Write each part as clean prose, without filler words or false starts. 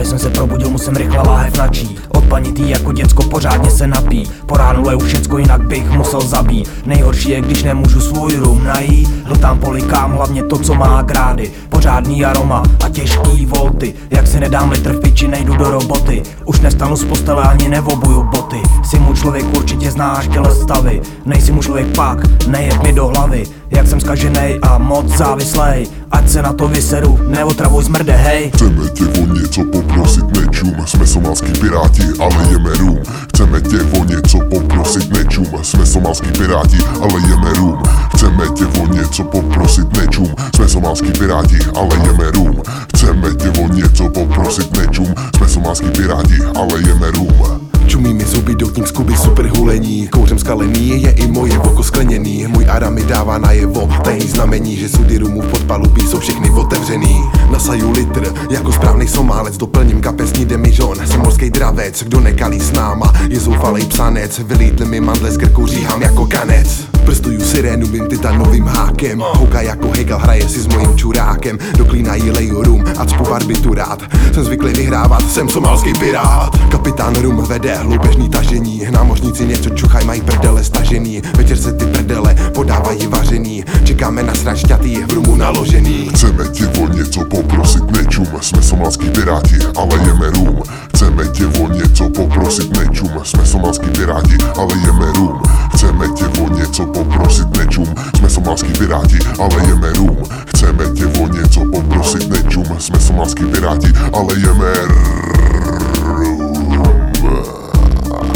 jsem se probudil, musím rychle láhev načít. Odpanitý jako děcko, pořádně se napí. Po ránu leju všecko, jinak bych musel zabít. Nejhorší je, když nemůžu svůj rum najít. Hltám, polikám, hlavně to, co má grády. Pořádný aroma a těžký volty. Jak si nedám litr v piči, nejdu do roboty. Už nestanu z postele, ani nevobuju boty. Si mu člověk, určitě znáš těle stavy. Nejsi mu člověk, pak nejeb mi do hlavy. Jak jsem zkaženej a moc závislej. Ať se na to vyseru, neotravuj smrde, hej. Chceme tě o něco poprosit, nečum. Jsme somálský piráti, ale jeme rum. Chceme tě o něco poprosit, nečum. Jsme somálský piráti, ale jeme rum. Chceme tě o něco poprosit, nečum. Jsme somálský piráti, ale jeme rum. Chceme tě o něco poprosit, nečum. Jsme somálský piráti, ale jeme rum. Čumí mi zuby, doutník z Kuby, super hulení. Kouřem skalený je i moje oko skleněný. Můj ara mi dává najevo tajný znamení, že sudy rumu v podpalubí jsou všechny otevřený. Nasaju litr, jako správný Somálec, doplním kapesní demižon. Jsem morský dravec, kdo nekalí s náma, je zoufalej psanec. Vylítli mi mandle z krku, říhám jako kanec. Prstuju sirénu mým titanovým hákem. Houka jako Hegel, hraje si s mojím čurákem. Do klína jí leju rum a cpu barbiturát. Jsem zvyklý vyhrávat, jsem somálský pirát. Kapitán rum vede loupežný tažení. Námořníci něco čuchaj, mají prdele stažený. Večer se ty prdele podávají vařený. Čekáme na sračťatý, v rumu naložený. Chceme tě o něco poprosit, nečum. Jsme somálský piráti, ale jeme rum. Chceme tě o něco poprosit, nečum. Jsme somálský piráti, ale jeme rum. Chceme tě o něco poprosit, nečum. Jsme somálský piráti, ale jeme rum. Chceme tě o něco poprosit, nečum. Jsme somálský piráti, ale jeme rum.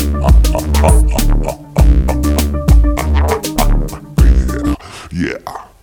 Yeah.